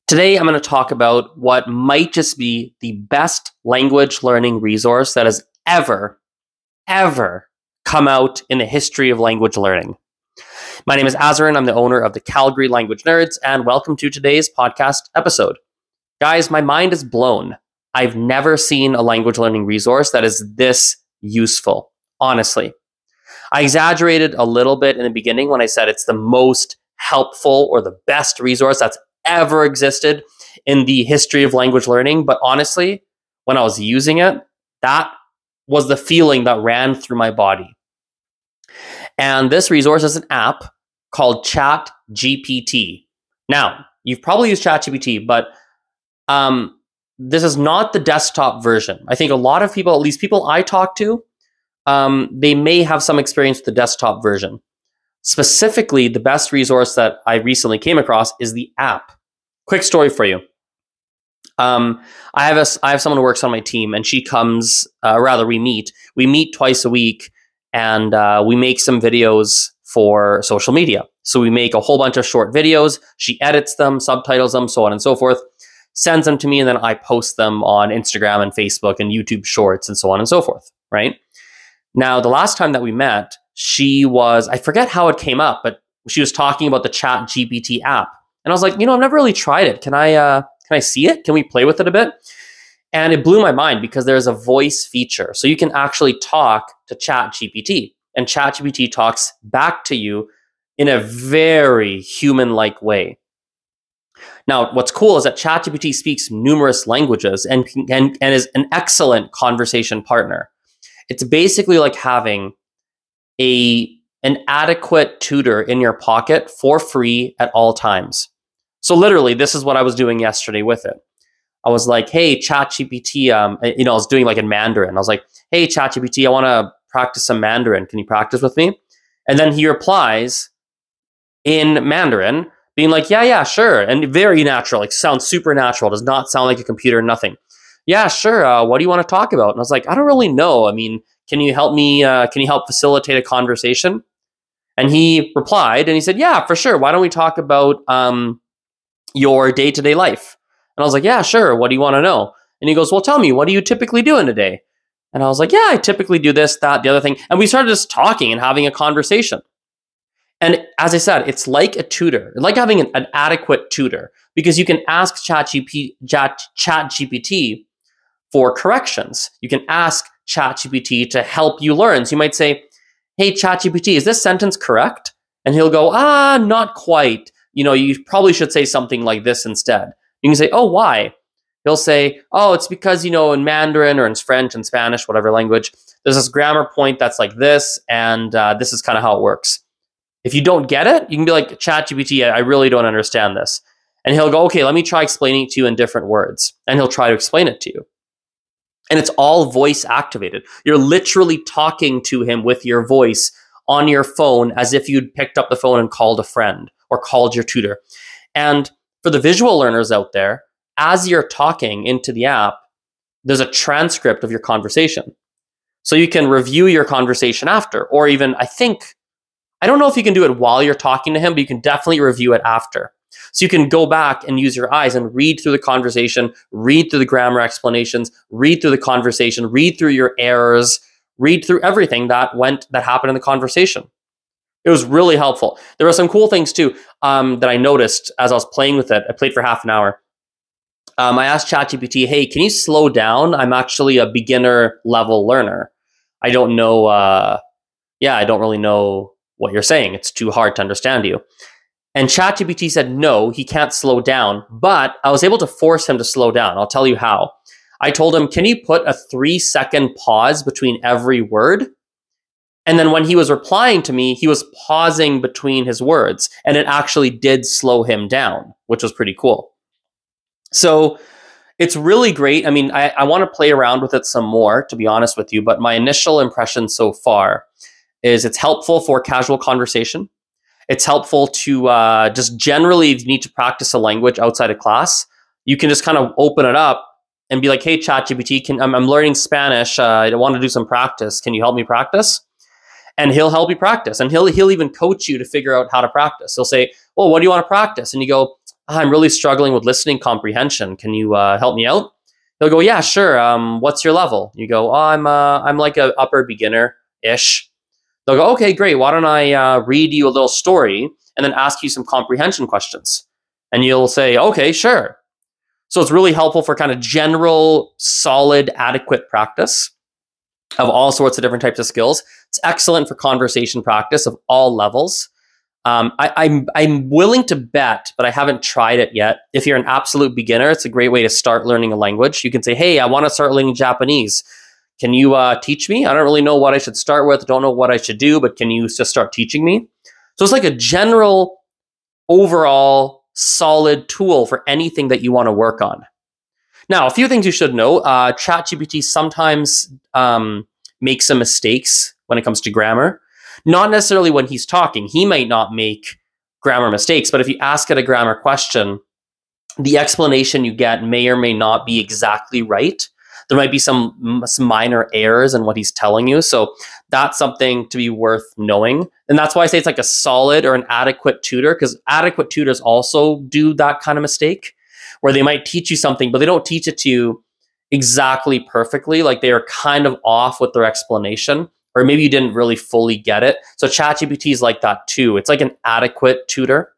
Today, I'm going to talk about what might just be the best language learning resource that has ever come out in the history of language learning. My name is Azrin. I'm the owner of the Calgary Language Nerds, and welcome to today's podcast episode. Guys, my mind is blown. I've never seen a language learning resource that is this useful, honestly. I exaggerated a little bit in the beginning when I said it's the most helpful or the best resource that's ever existed in the history of language learning. But honestly, when I was using it, that was the feeling that ran through my body. And this resource is an app called ChatGPT. Now, you've probably used ChatGPT, but this is not the desktop version. I think a lot of people, at least people I talk to, they may have some experience with the desktop version. Specifically, the best resource that I recently came across is the app. Quick story for you. I have someone who works on my team, and she comes. We meet. We meet twice a week, and we make some videos for social media. So we make a whole bunch of short videos. She edits them, subtitles them, so on and so forth. Sends them to me, and then I post them on Instagram and Facebook and YouTube Shorts and so on and so forth. Right now, the last time that we met, I forget how it came up, but she was talking about the ChatGPT app. And I was like, I've never really tried it. Can I see it? Can we play with it a bit? And it blew my mind because there's a voice feature. So you can actually talk to ChatGPT, and ChatGPT talks back to you in a very human-like way. Now, what's cool is that ChatGPT speaks numerous languages and is an excellent conversation partner. It's basically like having an adequate tutor in your pocket for free at all times. So literally, this is what I was doing yesterday with it. I was like, hey, ChatGPT, I was doing like in Mandarin. I was like, hey, ChatGPT, I want to practice some Mandarin. Can you practice with me? And then he replies in Mandarin, being like, yeah, sure. And very natural, like sounds super natural. Does not sound like a computer, nothing. Yeah, sure. What do you want to talk about? And I was like, I don't really know. I mean, can you help me? Can you help facilitate a conversation? And he replied and he said, yeah, for sure. Why don't we talk about your day-to-day life? And I was like, yeah, sure. What do you want to know? And he goes, well, tell me, what do you typically do in a day? And I was like, yeah, I typically do this, that, the other thing. And we started just talking and having a conversation. And as I said, it's like a tutor, like having an adequate tutor, because you can ask ChatGPT for corrections. You can ask ChatGPT to help you learn. So you might say, hey, ChatGPT, is this sentence correct? And he'll go, not quite. You probably should say something like this instead. You can say, oh, why? He'll say, oh, it's because, in Mandarin or in French and Spanish, whatever language, there's this grammar point that's like this, and this is kind of how it works. If you don't get it, you can be like, ChatGPT, I really don't understand this. And he'll go, okay, let me try explaining it to you in different words. And he'll try to explain it to you. And it's all voice activated. You're literally talking to him with your voice on your phone as if you'd picked up the phone and called a friend or called your tutor. And for the visual learners out there, as you're talking into the app, there's a transcript of your conversation. So you can review your conversation after, or even, I don't know if you can do it while you're talking to him, but you can definitely review it after. So you can go back and use your eyes and read through the conversation, read through the grammar explanations, read through the conversation, read through your errors, read through everything that happened in the conversation. It was really helpful. There were some cool things too that I noticed as I was playing with it. I played for half an hour. I asked ChatGPT, hey, can you slow down? I'm actually a beginner level learner. I don't know. I don't really know what you're saying. It's too hard to understand you. And ChatGPT said, no, he can't slow down, but I was able to force him to slow down. I'll tell you how. I told him, can you put a 3-second pause between every word? And then when he was replying to me, he was pausing between his words, and it actually did slow him down, which was pretty cool. So it's really great. I mean, I want to play around with it some more, to be honest with you, but my initial impression so far is it's helpful for casual conversation. It's helpful to just generally, if you need to practice a language outside of class, you can just kind of open it up and be like, hey, ChatGPT, I'm learning Spanish. I want to do some practice. Can you help me practice? And he'll help you practice. And he'll even coach you to figure out how to practice. He'll say, well, what do you want to practice? And you go, I'm really struggling with listening comprehension. Can you help me out? They'll go, yeah, sure. What's your level? You go, oh, I'm like a upper beginner-ish. They'll go, okay, great. Why don't I read you a little story and then ask you some comprehension questions? And you'll say, okay, sure. So it's really helpful for kind of general, solid, adequate practice of all sorts of different types of skills. It's excellent for conversation practice of all levels. I'm willing to bet, but I haven't tried it yet. If you're an absolute beginner, it's a great way to start learning a language. You can say, hey, I want to start learning Japanese. Can you teach me? I don't really know what I should start with. Don't know what I should do, but can you just start teaching me? So it's like a general, overall, solid tool for anything that you want to work on. Now, a few things you should know. ChatGPT sometimes makes some mistakes when it comes to grammar. Not necessarily when he's talking. He might not make grammar mistakes, but if you ask it a grammar question, the explanation you get may or may not be exactly right. There might be some minor errors in what he's telling you. So that's something to be worth knowing. And that's why I say it's like a solid or an adequate tutor, because adequate tutors also do that kind of mistake where they might teach you something, but they don't teach it to you exactly perfectly. Like they are kind of off with their explanation, or maybe you didn't really fully get it. So ChatGPT is like that too. It's like an adequate tutor.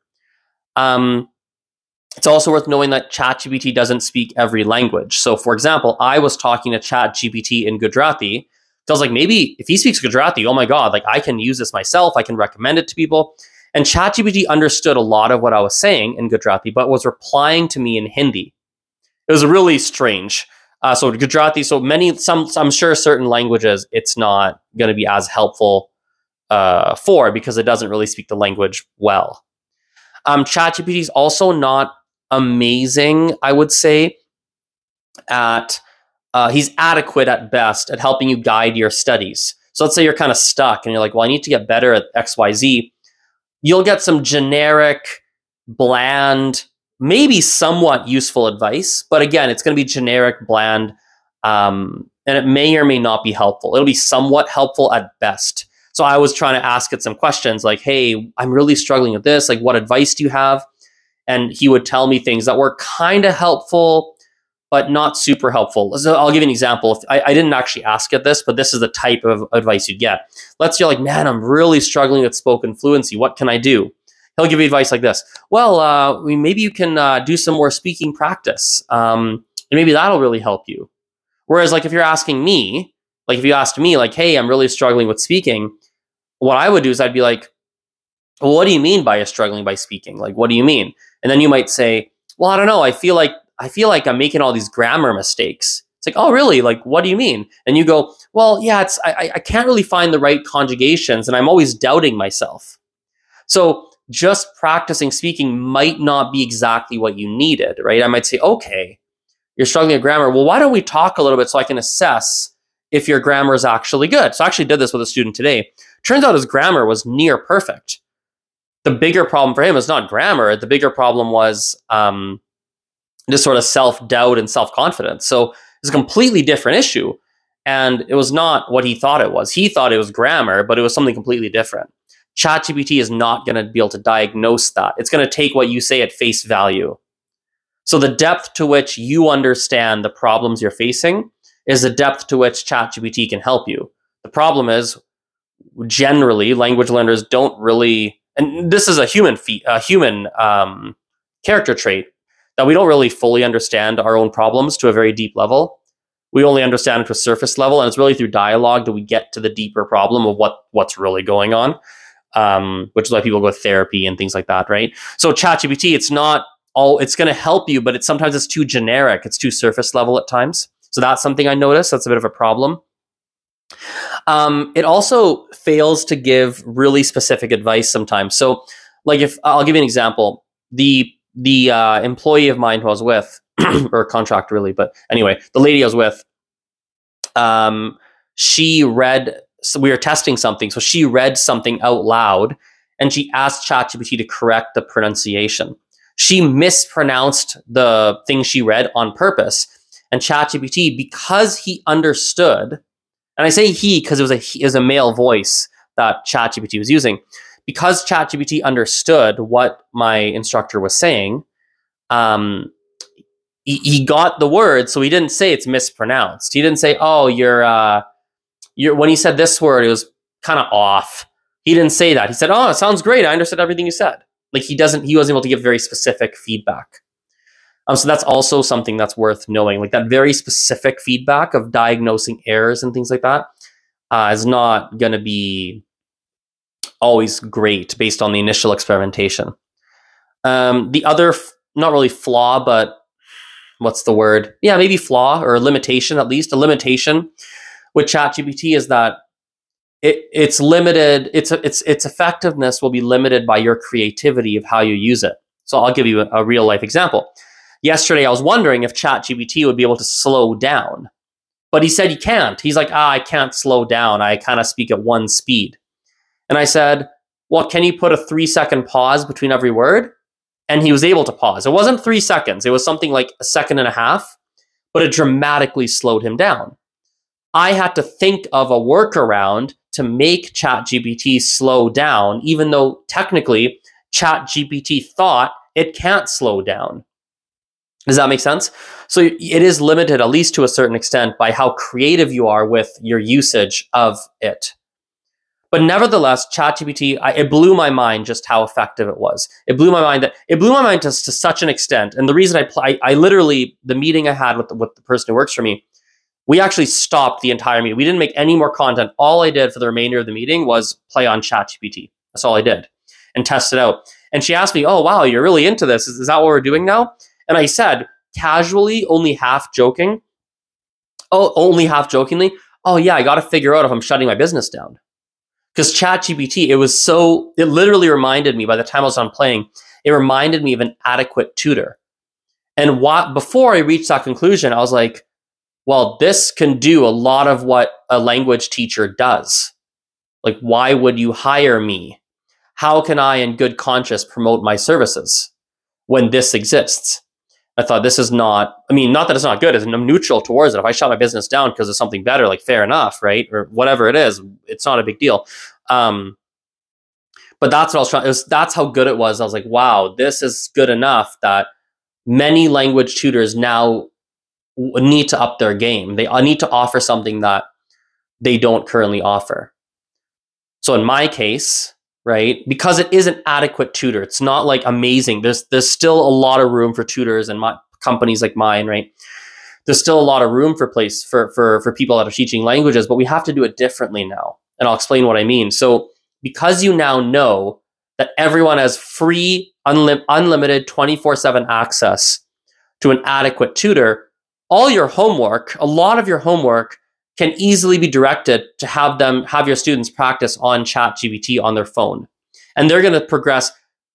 It's also worth knowing that ChatGPT doesn't speak every language. So for example, I was talking to ChatGPT in Gujarati. So I was like, maybe if he speaks Gujarati, oh my God, like I can use this myself. I can recommend it to people. And ChatGPT understood a lot of what I was saying in Gujarati, but was replying to me in Hindi. It was really strange. So Gujarati, I'm sure certain languages it's not going to be as helpful for, because it doesn't really speak the language well. ChatGPT is also not amazing, I would say, at he's adequate at best at helping you guide your studies. So let's say you're kind of stuck and you're like, well, I need to get better at XYZ. You'll get some generic, bland, maybe somewhat useful advice, but again, it's going to be generic, bland, and it may or may not be helpful. It'll be somewhat helpful at best. So I was trying to ask it some questions like, hey, I'm really struggling with this. Like, what advice do you have? And he would tell me things that were kind of helpful, but not super helpful. So I'll give you an example. I didn't actually ask it this, but this is the type of advice you get. Let's say you're like, man, I'm really struggling with spoken fluency. What can I do? He'll give you advice like this. Well, maybe you can do some more speaking practice. And maybe that'll really help you. Whereas like if you're asking me, like if you asked me like, hey, I'm really struggling with speaking, what I would do is I'd be like, well, what do you mean by struggling by speaking? Like, what do you mean? And then you might say, well, I don't know. I feel like I'm making all these grammar mistakes. It's like, oh, really? Like, what do you mean? And you go, well, yeah, I can't really find the right conjugations and I'm always doubting myself. So just practicing speaking might not be exactly what you needed, right? I might say, okay, you're struggling with grammar. Well, why don't we talk a little bit so I can assess if your grammar is actually good? So I actually did this with a student today. Turns out his grammar was near perfect. The bigger problem for him is not grammar. The bigger problem was just sort of self-doubt and self-confidence. So it's a completely different issue. And it was not what he thought it was. He thought it was grammar, but it was something completely different. ChatGPT is not going to be able to diagnose that. It's going to take what you say at face value. So the depth to which you understand the problems you're facing is the depth to which ChatGPT can help you. The problem is, generally, language learners don't really, and this is a human character trait, that we don't really fully understand our own problems to a very deep level. We only understand it to a surface level, and it's really through dialogue that we get to the deeper problem of what's really going on, which is why people go with therapy and things like that, right? So ChatGPT, it's going to help you, but sometimes it's too generic. It's too surface level at times. So that's something I noticed. That's a bit of a problem. It also fails to give really specific advice sometimes. So like if I'll give you an example, the employee of mine who I was with, or a contractor really, but anyway, the lady I was with, she read, so we were testing something. So she read something out loud and she asked ChatGPT to correct the pronunciation. She mispronounced the thing she read on purpose. And ChatGPT, because he understood, and I say he because it was a male voice that ChatGPT was using, because ChatGPT understood what my instructor was saying, he got the word, so he didn't say it's mispronounced. He didn't say, "Oh, you're." When he said this word, it was kind of off. He didn't say that. He said, "Oh, it sounds great. I understood everything you said." Like he wasn't able to give very specific feedback. So that's also something that's worth knowing. Like that very specific feedback of diagnosing errors and things like that is not going to be always great based on the initial experimentation. The other, not really flaw, but what's the word? Yeah, maybe flaw or limitation, at least a limitation with ChatGPT is that it's limited. Its effectiveness will be limited by your creativity of how you use it. So I'll give you a real life example. Yesterday, I was wondering if ChatGPT would be able to slow down, but he said he can't. He's like, I can't slow down. I kind of speak at one speed. And I said, well, can you put a 3-second pause between every word? And he was able to pause. It wasn't 3 seconds. It was something like 1.5 seconds, but it dramatically slowed him down. I had to think of a workaround to make ChatGPT slow down, even though technically ChatGPT thought it can't slow down. Does that make sense? So it is limited, at least to a certain extent, by how creative you are with your usage of it. But nevertheless, ChatGPT, it blew my mind just how effective it was. It blew my mind to such an extent. And the reason I literally, the meeting I had with the person who works for me, we actually stopped the entire meeting. We didn't make any more content. All I did for the remainder of the meeting was play on ChatGPT. That's all I did and test it out. And she asked me, oh, wow, you're really into this. Is that what we're doing now? And I said, casually, only half jokingly, oh yeah, I got to figure out if I'm shutting my business down. Because ChatGPT, it literally reminded me, by the time I was done playing, it reminded me of an adequate tutor. And before I reached that conclusion, I was like, well, this can do a lot of what a language teacher does. Like, why would you hire me? How can I, in good conscience, promote my services when this exists? I thought this is not that it's not good. I'm neutral towards it. If I shut my business down because of something better, like fair enough, right? Or whatever it is, it's not a big deal. But that's what I was trying. That's how good it was. I was like, wow, this is good enough that many language tutors now need to up their game. They need to offer something that they don't currently offer. So in my case, right, because it is an adequate tutor, it's not like amazing. There's still a lot of room for tutors and companies like mine, right? There's still a lot of room for people that are teaching languages, but we have to do it differently now. And I'll explain what I mean. So because you now know that everyone has free, unlimited 24/7 access to an adequate tutor, a lot of your homework can easily be directed to have your students practice on ChatGPT on their phone. And they're going to progress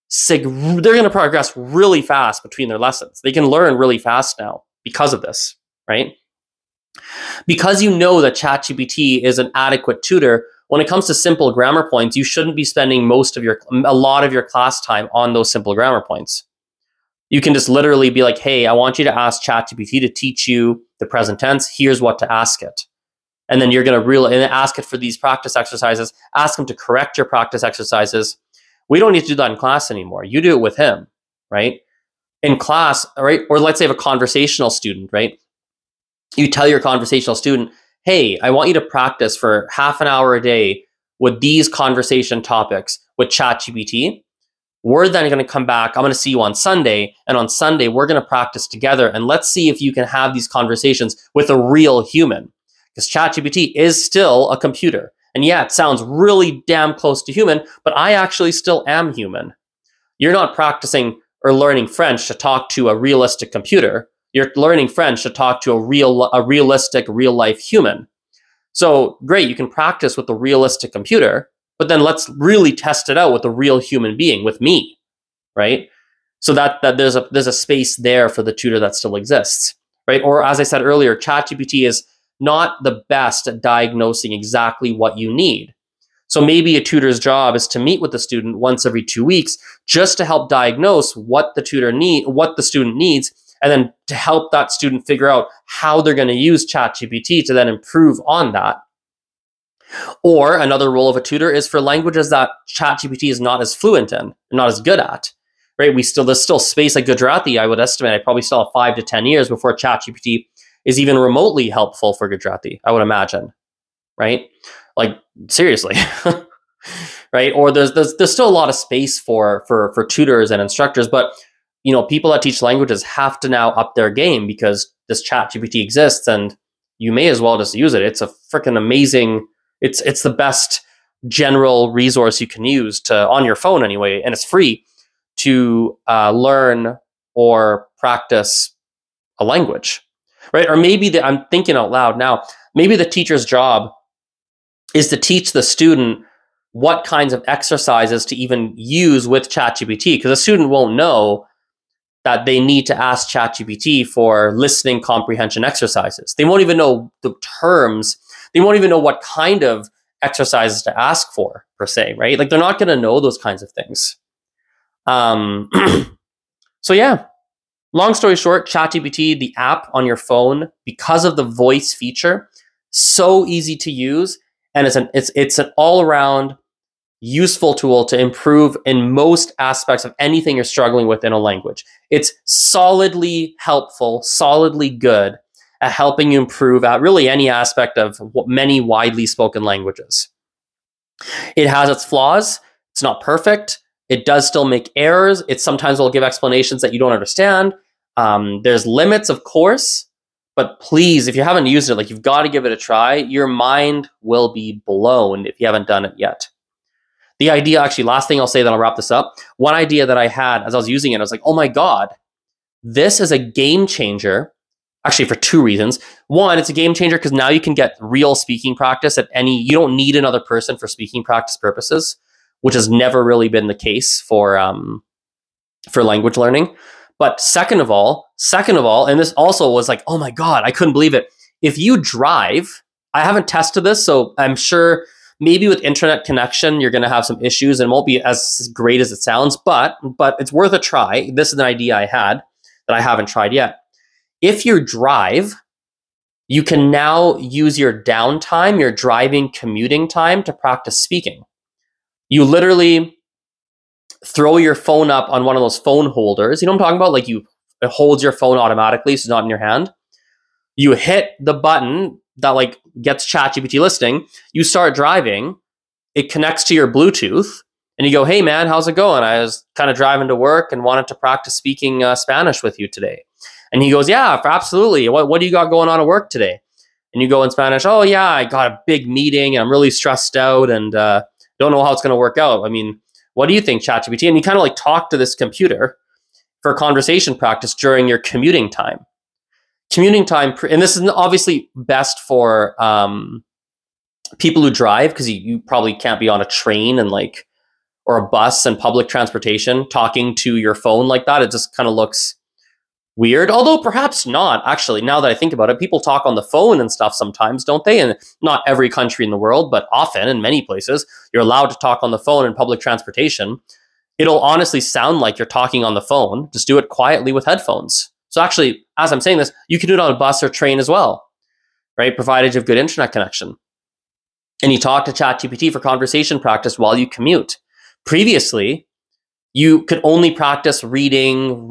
really fast between their lessons. They can learn really fast now because of this, right? Because you know that ChatGPT is an adequate tutor, when it comes to simple grammar points, you shouldn't be spending a lot of your class time on those simple grammar points. You can just literally be like, hey, I want you to ask ChatGPT to teach you the present tense. Here's what to ask it. And then you're going to ask it for these practice exercises. Ask him to correct your practice exercises. We don't need to do that in class anymore. You do it with him, right? In class, right? Or let's say you have a conversational student, right? You tell your conversational student, hey, I want you to practice for half an hour a day with these conversation topics with ChatGPT. We're then going to come back. I'm going to see you on Sunday. And on Sunday, we're going to practice together. And let's see if you can have these conversations with a real human. Because ChatGPT is still a computer. And yeah, it sounds really damn close to human, but I actually still am human. You're not practicing or learning French to talk to a realistic computer. You're learning French to talk to a realistic, real-life human. So great, you can practice with a realistic computer, but then let's really test it out with a real human being, with me, right? So that there's a space there for the tutor that still exists, right? Or as I said earlier, ChatGPT is not the best at diagnosing exactly what you need. So maybe a tutor's job is to meet with the student once every 2 weeks just to help diagnose what the student needs, and then to help that student figure out how they're going to use ChatGPT to then improve on that. Or another role of a tutor is for languages that ChatGPT is not as fluent in, not as good at, right? There's still space like Gujarati. I would estimate I probably still have 5 to 10 years before ChatGPT is even remotely helpful for Gujarati, I would imagine, right? Like seriously. Right? Or there's still a lot of space for tutors and instructors, but people that teach languages have to now up their game because this ChatGPT exists, and you may as well just use it. It's a freaking amazing. It's the best general resource you can use on your phone anyway, and it's free to learn or practice a language, right? Or maybe I'm thinking out loud now. Maybe the teacher's job is to teach the student what kinds of exercises to even use with ChatGPT, because a student won't know that they need to ask ChatGPT for listening comprehension exercises. They won't even know the terms. They won't even know what kind of exercises to ask for, per se, right? Like they're not going to know those kinds of things. So yeah, long story short, ChatGPT, the app on your phone, because of the voice feature, so easy to use, and it's an all-around useful tool to improve in most aspects of anything you're struggling with in a language. It's solidly helpful, solidly good at helping you improve at really any aspect of many widely spoken languages. It has its flaws. It's not perfect. It does still make errors. It sometimes will give explanations that you don't understand. There's limits, of course, but please, if you haven't used it, you've got to give it a try. Your mind will be blown if you haven't done it yet. The idea, actually, last thing I'll say, then I'll wrap this up. One idea that I had as I was using it, I was like, oh my God, this is a game changer. Actually, for 2 reasons. One, it's a game changer because now you can get real speaking practice you don't need another person for speaking practice purposes, which has never really been the case for language learning. But second of all, and this also was like, oh my God, I couldn't believe it. If you drive, I haven't tested this, so I'm sure maybe with internet connection, you're going to have some issues and it won't be as great as it sounds, but it's worth a try. This is an idea I had that I haven't tried yet. If you drive, you can now use your downtime, your driving commuting time to practice speaking. You literally throw your phone up on one of those phone holders. You know what I'm talking about? It holds your phone automatically, so it's not in your hand. You hit the button that gets ChatGPT listening. You start driving. It connects to your Bluetooth, and you go, "Hey man, how's it going? I was kind of driving to work and wanted to practice speaking Spanish with you today." And he goes, "Yeah, absolutely. What do you got going on at work today?" And you go in Spanish, "Oh yeah, I got a big meeting and I'm really stressed out and don't know how it's going to work out. I mean, what do you think, ChatGPT?" And you kind of talk to this computer for conversation practice during your commuting time. Commuting time, and this is obviously best for people who drive, because you probably can't be on a train and or a bus and public transportation talking to your phone like that. It just kind of looks weird, although perhaps not. Actually, now that I think about it, people talk on the phone and stuff sometimes, don't they? And not every country in the world, but often in many places, you're allowed to talk on the phone in public transportation. It'll honestly sound like you're talking on the phone. Just do it quietly with headphones. So actually, as I'm saying this, you can do it on a bus or train as well, right? Provided you have good internet connection. And you talk to ChatGPT for conversation practice while you commute. Previously, you could only practice reading,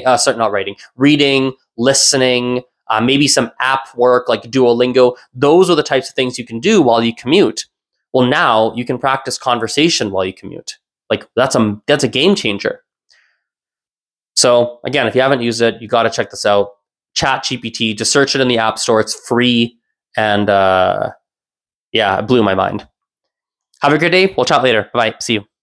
reading, listening, maybe some app work like Duolingo. Those are the types of things you can do while you commute. Well, now you can practice conversation while you commute. That's a game changer. So again, if you haven't used it, you got to check this out. ChatGPT, just search it in the App Store. It's free. And it blew my mind. Have a good day. We'll chat later. Bye. See you.